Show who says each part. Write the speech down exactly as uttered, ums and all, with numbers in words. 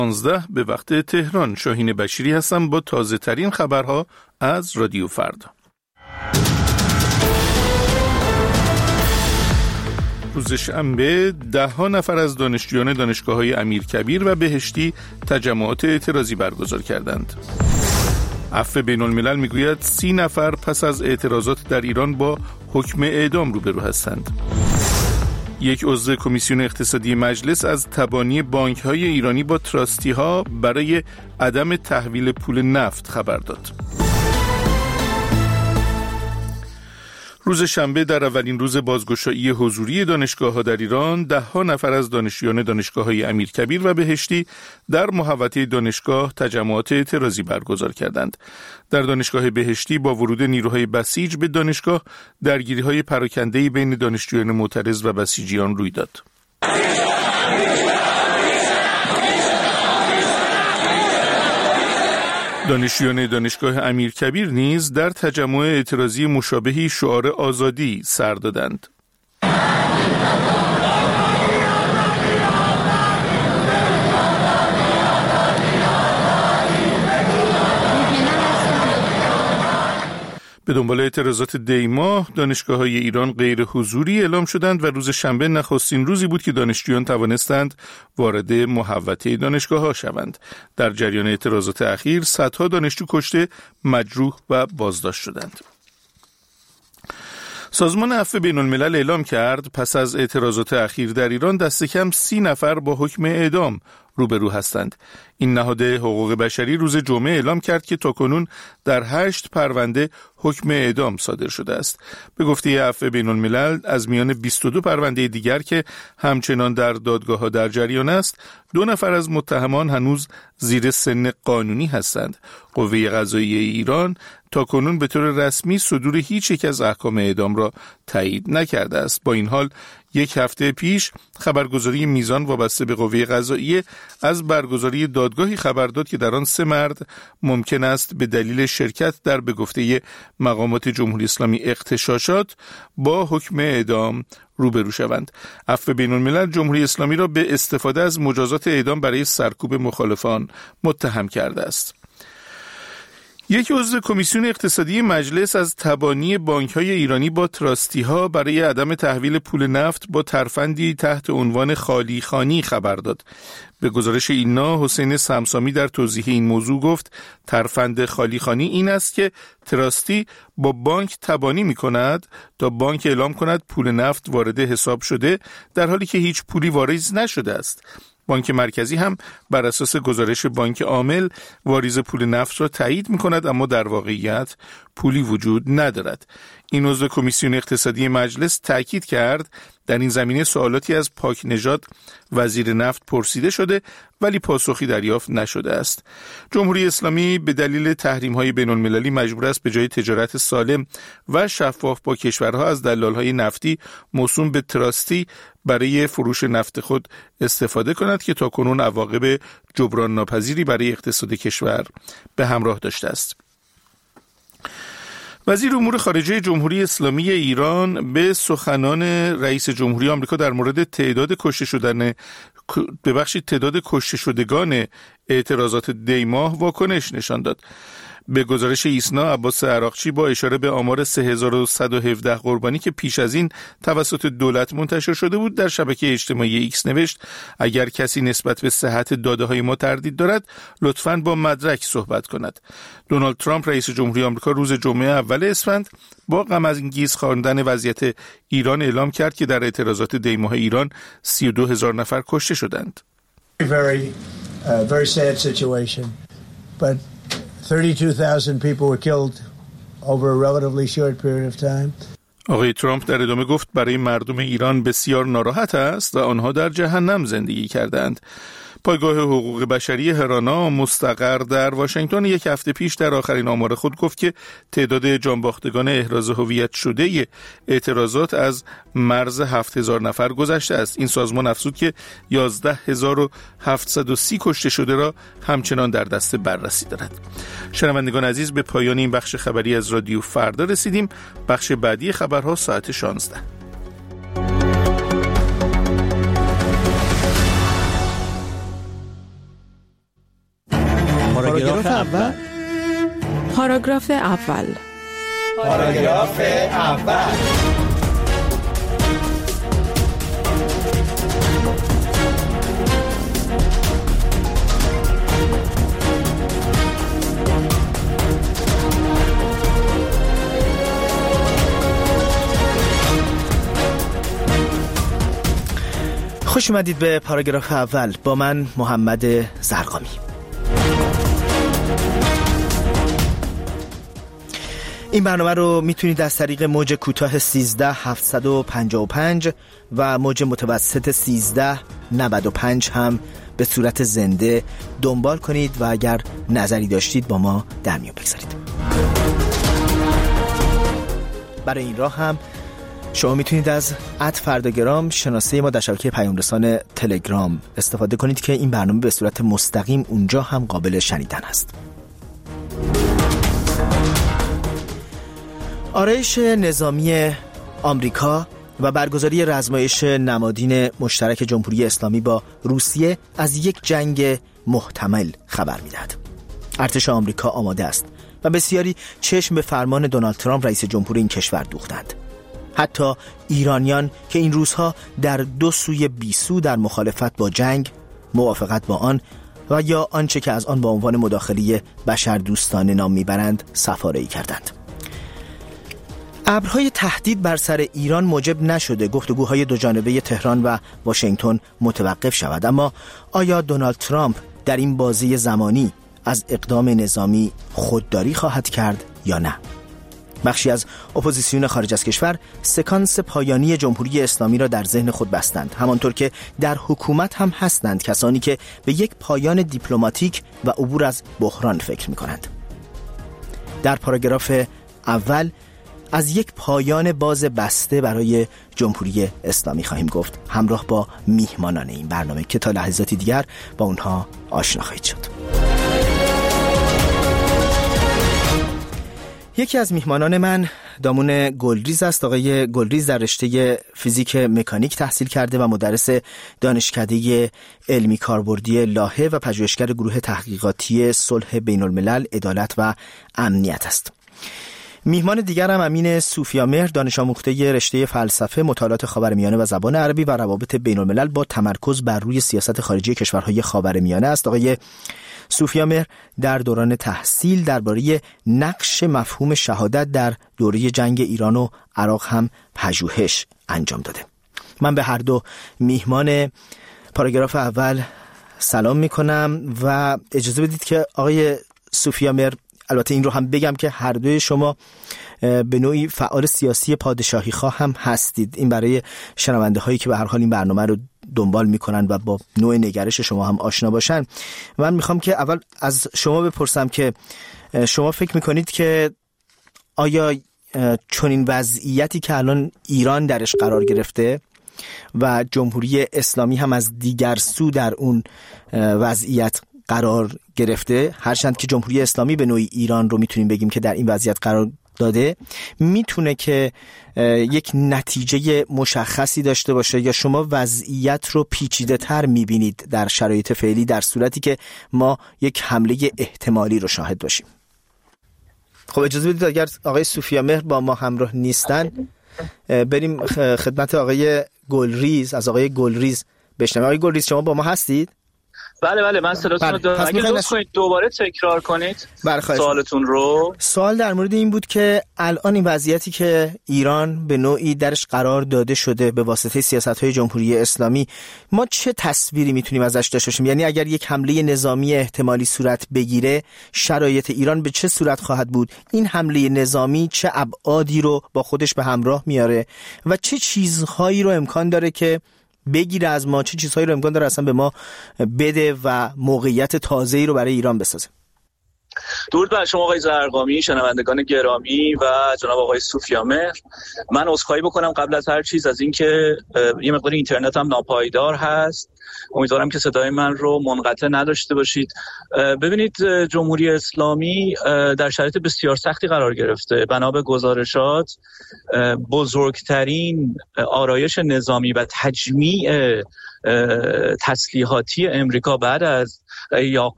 Speaker 1: پانزده به وقت تهران. شاهین بشیری هستم با تازه ترین خبرها از رادیو فردا. روز شنبه ده ها نفر از دانشجویان دانشگاه‌های امیرکبیر و بهشتی تجمعات اعتراضی برگزار کردند. عفو بین الملل میگوید سی نفر پس از اعتراضات در ایران با حکم اعدام روبرو هستند. یک عضو کمیسیون اقتصادی مجلس از تبانی بانک‌های ایرانی با تراستی‌ها برای عدم تحویل پول نفت خبر داد. روز شنبه در اولین روز بازگشایی حضوری دانشگاه‌ها در ایران، ده ها نفر از دانشجویان دانشگاه‌های امیرکبیر و بهشتی در محوطه دانشگاه تجمعات اعتراضی برگزار کردند. در دانشگاه بهشتی با ورود نیروهای بسیج به دانشگاه، درگیری‌های پراکنده‌ای بین دانشجویان معترض و بسیجیان روی داد. دانشجویان دانشگاه امیرکبیر نیز در تجمع اعتراضی مشابهی شعار آزادی سر دادند. به دنبال اعتراضات دی ماه، دانشگاه‌های ایران غیر حضوری اعلام شدند و روز شنبه نخستین روزی بود که دانشجویان توانستند وارد محوطه دانشگاه‌ها شوند. در جریان اعتراضات اخیر، صدها دانشجو کشته، مجروح و بازداشت شدند. سازمان عفو بین الملل اعلام کرد پس از اعتراضات اخیر در ایران دست کم سی نفر با حکم اعدام روبرو هستند. این نهاد حقوق بشری روز جمعه اعلام کرد که تاکنون در هشت پرونده حکم اعدام صادر شده است. به گفته عفو بین الملل از میان بیست و دو پرونده دیگر که همچنان در دادگاه‌ها در جریان است، دو نفر از متهمان هنوز زیر سن قانونی هستند. قوه قضاییه ایران تاکنون به طور رسمی صدور هیچ یک از احکام اعدام را تایید نکرده است. با این حال یک هفته پیش خبرگزاری میزان وابسته به قوه قضاییه از برگزاری دادگاهی خبر داد که در آن سه مرد ممکن است به دلیل شرکت در به گفته مقامات جمهوری اسلامی اغتشاشات با حکم اعدام روبرو شوند. عفو بین الملل جمهوری اسلامی را به استفاده از مجازات اعدام برای سرکوب مخالفان متهم کرده است. یک عضو کمیسیون اقتصادی مجلس از تبانی بانک‌های ایرانی با تراستی‌ها برای عدم تحویل پول نفت با ترفندی تحت عنوان خالی خانی خبر داد. به گزارش اینا، حسین سمسامی در توضیح این موضوع گفت ترفند خالی خانی این است که تراستی با بانک تبانی می کند تا بانک اعلام کند پول نفت وارد حساب شده، در حالی که هیچ پولی واریز نشده است. بانک مرکزی هم بر اساس گزارش بانک عامل واریز پول نفت را تایید می کند، اما در واقعیت پولی وجود ندارد. این عضو کمیسیون اقتصادی مجلس تاکید کرد در این زمینه سوالاتی از پاک نژاد وزیر نفت پرسیده شده ولی پاسخی دریافت نشده است. جمهوری اسلامی به دلیل تحریم‌های بین‌المللی مجبور است به جای تجارت سالم و شفاف با کشورها از دلال‌های نفتی موسوم به تراستی برای فروش نفت خود استفاده کند که تاکنون عواقب جبران ناپذیری برای اقتصاد کشور به همراه داشته است. وزیر امور خارجه جمهوری اسلامی ایران به سخنان رئیس جمهوری آمریکا در مورد تعداد کشته شدن ببخشید تعداد کشته شدگان اعتراضات دی ماه واکنش نشان داد. به گزارش ایسنا، عباس عراقچی با اشاره به آمار سه هزار و صد و هفده قربانی که پیش از این توسط دولت منتشر شده بود در شبکه اجتماعی ایکس نوشت اگر کسی نسبت به صحت داده‌های ما تردید دارد لطفاً با مدرک صحبت کند. دونالد ترامپ رئیس جمهوری آمریکا روز جمعه اول اسفند با غم‌انگیز خواندن وضعیت ایران اعلام کرد که در اعتراضات دی ماه ایران سی و دو هزار نفر کشته شدند.
Speaker 2: Very, uh, very sad situation, but thirty-two thousand people were killed over a relatively short period of time.
Speaker 1: آقای ترامپ در ادامه گفت برای مردم ایران بسیار ناراحت است و آنها در جهنم زندگی کردند. پایگاه حقوق بشری هرانا مستقر در واشنگتن یک هفته پیش در آخرین آمار خود گفت که تعداد جانباختگان احراز هویت شده اعتراضات از مرز هفت هزار نفر گذشته است. این سازمان افزود که یازده هزار و هفتصد و سی کشته شده را همچنان در دست بررسی دارد. شنوندگان عزیز، به پایان این بخش خبری از رادیو فردا رسیدیم. بخش بعدی خبرها ساعت شانزده.
Speaker 3: پاراگراف اول.
Speaker 4: پاراگراف اول.
Speaker 3: پاراگراف اول.
Speaker 5: خوش اومدید به پاراگراف اول با من محمد زرقامی. این برنامه رو میتونید از طریق موج کوتاه سیزده هفتصد و پنجاه و پنج و موج متوسط سیزده نود و پنج هم به صورت زنده دنبال کنید و اگر نظری داشتید با ما در میون بگذارید. برای این راه هم شما میتونید از ات فرداگرام شناسه ما در شبکه پیام رسان تلگرام استفاده کنید که این برنامه به صورت مستقیم اونجا هم قابل شنیدن است. آرایش نظامی آمریکا و برگزاری رزمایش نمادین مشترک جمهوری اسلامی با روسیه از یک جنگ محتمل خبر میدهد. ارتش آمریکا آماده است و بسیاری چشم به فرمان دونالد ترامپ رئیس جمهور این کشور دوختند. حتی ایرانیان که این روزها در دو سوی بیسو در مخالفت با جنگ، موافقت با آن و یا آنچه که از آن با عنوان مداخله بشردوستانه نام میبرند سفاره‌ای کردند. ابرهای تهدید بر سر ایران موجب نشده گفتگوهای دوجانبه تهران و واشنگتن متوقف شود، اما آیا دونالد ترامپ در این بازی زمانی از اقدام نظامی خودداری خواهد کرد یا نه؟ بخشی از اپوزیسیون خارج از کشور سکانس پایانی جمهوری اسلامی را در ذهن خود بستند، همانطور که در حکومت هم هستند کسانی که به یک پایان دیپلماتیک و عبور از بحران فکر می کنند. در پاراگراف اول از یک پایان باز بسته برای جمهوری اسلامی خواهیم گفت، همراه با میهمانان این برنامه که تا لحظاتی دیگر با اونها آشنا خواهید شد. یکی از میهمانان من دامون گلریز است. آقای گلریز در رشته فیزیک مکانیک تحصیل کرده و مدرس دانشکده علمی کاربردی لاهه و پژوهشگر گروه تحقیقاتی صلح بین الملل، عدالت و امنیت است. میهمان دیگر هم امین صوفیامهر، دانش آموخته رشته فلسفه، مطالعات خاورمیانه و زبان عربی و روابط بین الملل با تمرکز بر روی سیاست خارجی کشورهای خاورمیانه است. آقای صوفیامهر در دوران تحصیل درباره نقش مفهوم شهادت در دوره جنگ ایران و عراق هم پژوهش انجام داده. من به هر دو میهمان پاراگراف اول سلام میکنم و اجازه بدید که آقای صوفیامهر، البته این رو هم بگم که هر دوی شما به نوعی فعال سیاسی پادشاهی خواه هم هستید. این برای شنونده هایی که به هر حال این برنامه رو دنبال میکنن و با نوع نگرش شما هم آشنا باشن. من میخوام که اول از شما بپرسم که شما فکر میکنید که آیا چنین وضعیتی که الان ایران درش قرار گرفته و جمهوری اسلامی هم از دیگر سو در اون وضعیت قرار گرفته، هرچند که جمهوری اسلامی به نوعی ایران رو میتونیم بگیم که در این وضعیت قرار داده، میتونه که یک نتیجه مشخصی داشته باشه، یا شما وضعیت رو پیچیده تر میبینید در شرایط فعلی در صورتی که ما یک حمله احتمالی رو شاهد باشیم؟ خب اجازه بدید اگر آقای صوفیامهر با ما همراه نیستن بریم خدمت آقای گلریز. از آقای گلریز بشنویم. آقای گلریز شما با ما هستید؟
Speaker 6: بله بله من صداتون رو دارم. اگه لطف کنید دوباره تکرار کنید سوالتون رو.
Speaker 5: سوال در مورد این بود که الان این وضعیتی که ایران به نوعی درش قرار داده شده به واسطه سیاست‌های جمهوری اسلامی، ما چه تصویری میتونیم ازش داشته باشیم؟ یعنی اگر یک حمله نظامی احتمالی صورت بگیره، شرایط ایران به چه صورت خواهد بود؟ این حمله نظامی چه ابعادی رو با خودش به همراه میاره و چه چیزهایی رو امکان داره که بگیره از ما، چه چیزهایی رو امکان داره اصلا به ما بده و موقعیت تازه‌ای رو برای ایران بسازه؟
Speaker 6: درود بر شما آقای زرقامی، شنوندگان گرامی و جناب آقای صوفیامهر. من عذرخواهی بکنم قبل از هر چیز از اینکه یه مقدار اینترنت هم ناپایدار هست. امیدوارم که صدای من رو منقطع نداشته باشید. ببینید، جمهوری اسلامی در شرایط بسیار سختی قرار گرفته. بنا به گزارشات بزرگترین آرایش نظامی و تجمیع تسلیحاتی امریکا بعد از یا